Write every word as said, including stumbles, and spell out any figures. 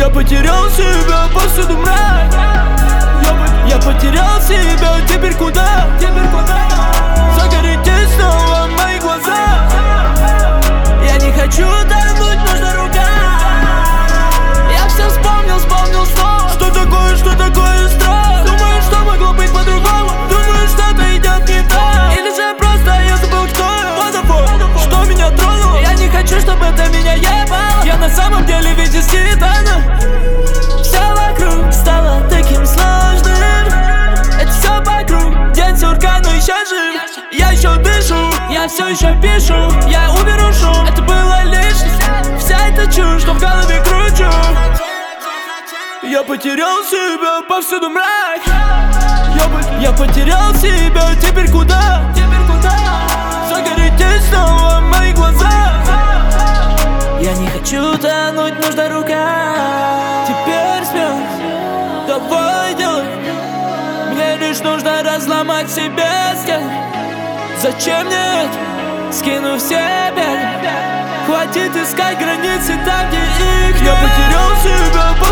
Я потерял себя, повсюду мрак. Я, по я потерял себя, теперь куда? Теперь куда? Загорите снова мои глаза. Я не хочу тонуть, нужна рука. Я все вспомнил, вспомнил снова. Что такое, что такое страх? Думаю, что могло быть по-другому. Думаю, что-то идет не так. Или же просто я забыл, кто я. Водопой, что меня тронуло. Я не хочу, чтобы это меня ебало. Я на самом деле ведь из титана. Все вокруг стало таким сложным. Это все вокруг, день сурка, но еще жив. Я еще дышу, я все еще пишу. Я уберу шум, это было лишним. Вся эта чушь, что в голове кручу. Я потерял себя, повсюду мрак. Я, по я потерял себя, теперь куда? Теперь куда? Загорите снова мои глаза. Я не хочу тонуть, нужна рука. Теперь смело, давай делай. Мне лишь нужно разломать себе стены. Зачем мне это? Скину все беды. Хватит искать границы там, где их нет. Я потерял себя.